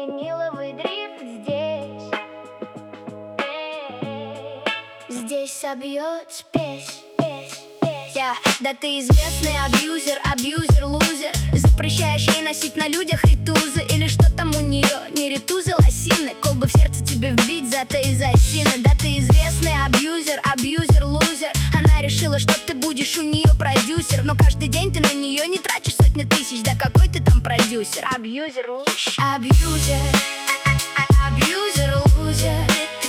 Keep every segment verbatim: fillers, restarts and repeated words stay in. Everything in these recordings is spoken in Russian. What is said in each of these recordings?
виниловый дрифт здесь. Здесь собьет спесь. Yeah. Да ты известный абьюзер, абьюзер, лузер. Запрещаешь ей носить на людях ритузы. Или что там у нее, не ритузы, лосины. Колбы в сердце тебе вбить за то из осины. Да ты известный абьюзер, абьюзер, лузер. Она решила, что ты будешь у нее продюсер. Но каждый день ты на нее не тратишь сотни тысяч. Да какой ты там продюсер? Абьюзер, абьюзер, абьюзер, лузер.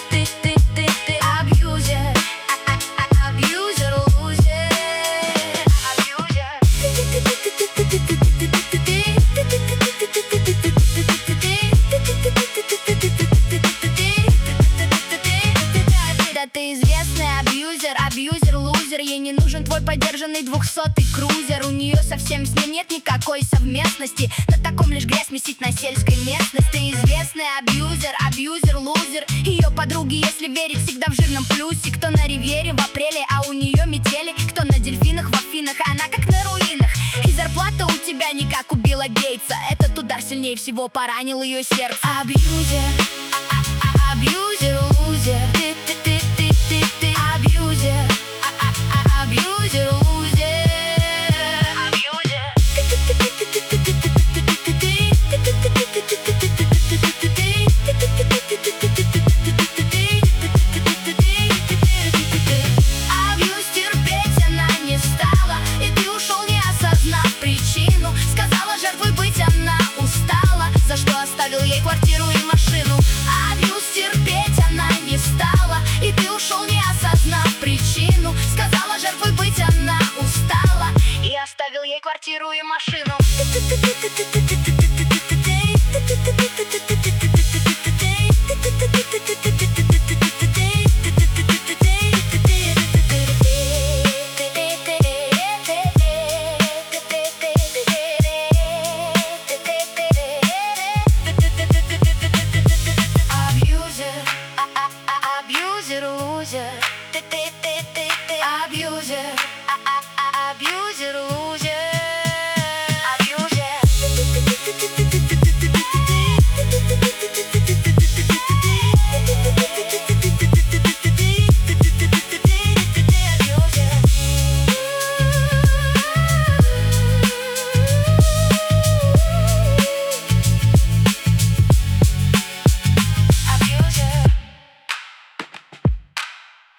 Ты известный абьюзер, абьюзер, лузер. Ей не нужен твой подержанный двухсотый крузер. У нее совсем с ним нет никакой совместности. На таком лишь грязь месить на сельской местности. Ты известный абьюзер, абьюзер, лузер. Ее подруги, если верить, всегда в жирном плюсе. Кто на ривьере в апреле, а у нее метели. Кто на дельфинах в Афинах, а она как на руинах. И зарплата у тебя не как у Билла Гейтса. Этот удар сильнее всего поранил ее сердце. Абьюзер, абьюзер, лузер. Оставил ей квартиру и машину. Абьюз терпеть она не стала, и ты ушел, не осознав причину. Сказала жертвой быть она устала, и оставил ей квартиру и машину. Абьюзер, абьюзер, абьюзер.